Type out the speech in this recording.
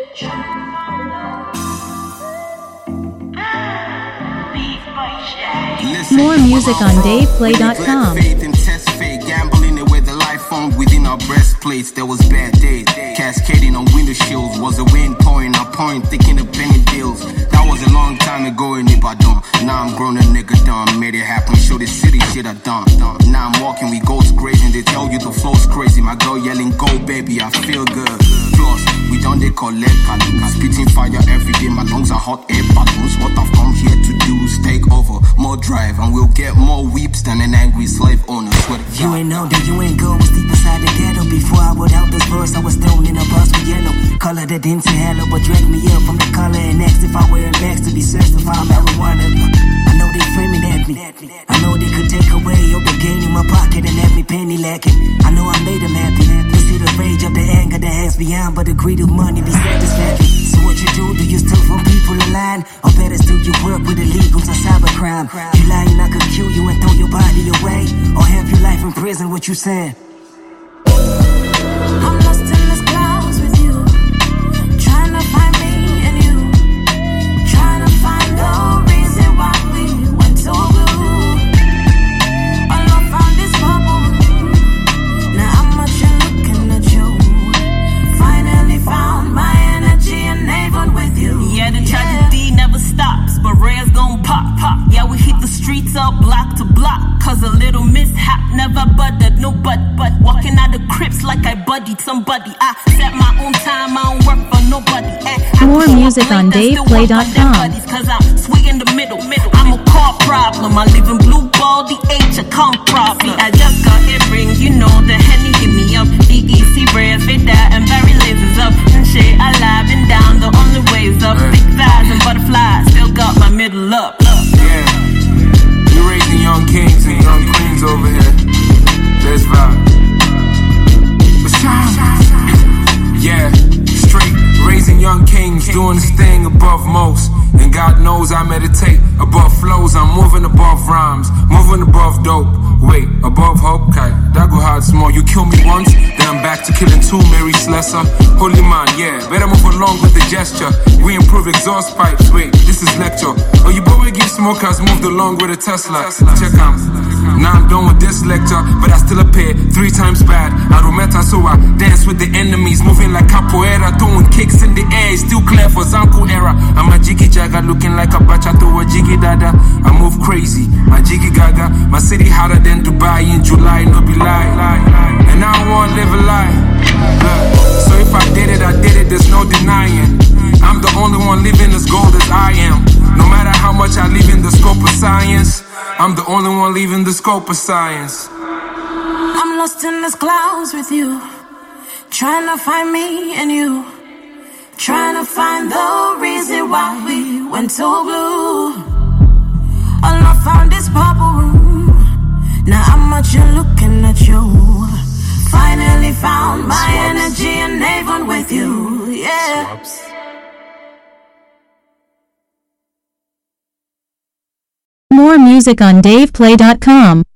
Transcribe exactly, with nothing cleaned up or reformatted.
More music on Dave Play dot com. Gambling away the life formed within our breastplates. There was bad days, cascading on window shields. Was a wind pouring a point, thinking of penny deals. That was a long time ago in Ibadan. Now I'm grown a nigga done, made it happen. Show the city shit I done. Now I'm walking with goats grazing. They tell you the flow's crazy. My girl yelling, go baby, I feel good. Plus, we done they collect Kaluka. Spitting fire every day. My lungs are hot air balloons. What I've come here to do is take over, more drive, and we'll get more weeps than an angry slave owner. Swear to You ain't know that you ain't go, was deep inside the ghetto. Before I would out this verse, I was thrown in a bus with yellow color that didn't say hello, but dragged me up from the color and asked if I wear bags to be searched to find marijuana. I know they framing at me. I know they could take away all the gain in my pocket and have me penny lacking. I know I made them happy. They see the rage of the anger that hangs beyond, but the greed of money be satisfactory. So what you do? Do you steal from people in line? Or better still, you work with illegals on cybercrime? You lying, I could kill you and throw your body away, or have your life in prison. What you saying? I'm lost in the clouds with you, trying to find me and you, trying to find the reason why we went so blue. All I found is bubble. Now I'm much looking at you. Finally found my energy and Avon with you. Yeah, the tragedy yeah. never stops, but rare's gon' pop, pop. Yeah, we hit the streets up block to block, cause a little mishap never buttered, no but, but walking out the crypts like I buddied somebody. I set my own time, I don't work for nobody. Eh, More music on Dave Play dot com. Cause I'm sweet in the middle, middle. I'm a car problem, I live in blue ball, the H, a come problem. I just got earrings, you know, the Henny hit me up. D E C, Rare, Vida, and Barry Lasers up. And shit, I lie, been down, the only ways up. Big thighs and butterflies, still got my middle up. Yeah, you're raising young kings and young queens over here. Let's vibe. Yeah, straight raising young kings, doing this thing above most. And God knows I meditate above flows. I'm moving above rhymes, moving above dope. Wait, above hope, okay, that go hard small. You kill me once, then I'm back to killing two. Mary Slessor, holy man, yeah, better move along with the gesture. We improve exhaust pipes, wait, this is lecture. Oh, you boy give smokers, moved along with a Tesla. Check out, now I'm done with this lecture, but I still appear three times bad. I rometa, so I dance with the enemies, moving like capoeira, throwing kicks in the air, still clear for Zanku era. I'm a jiggy jagger, looking like a bacha to a jiggy dada. I move crazy, my jiggy gaga, my city hotter than Dubai in July, no be lie. And I don't wanna live a lie. Look, so if I did it, I did it, there's no denying. I'm the only one living as gold as I am. No matter how much I live in the scope of science, I'm the only one leaving the scope of science. I'm lost in these clouds with you, trying to find me and you, trying to find the reason why we went so blue. All I found is purple room. Now I'm out here looking at you. Finally found my Swaps. Energy and Avon with you. Yeah. Swaps. More music on Dave Play dot com.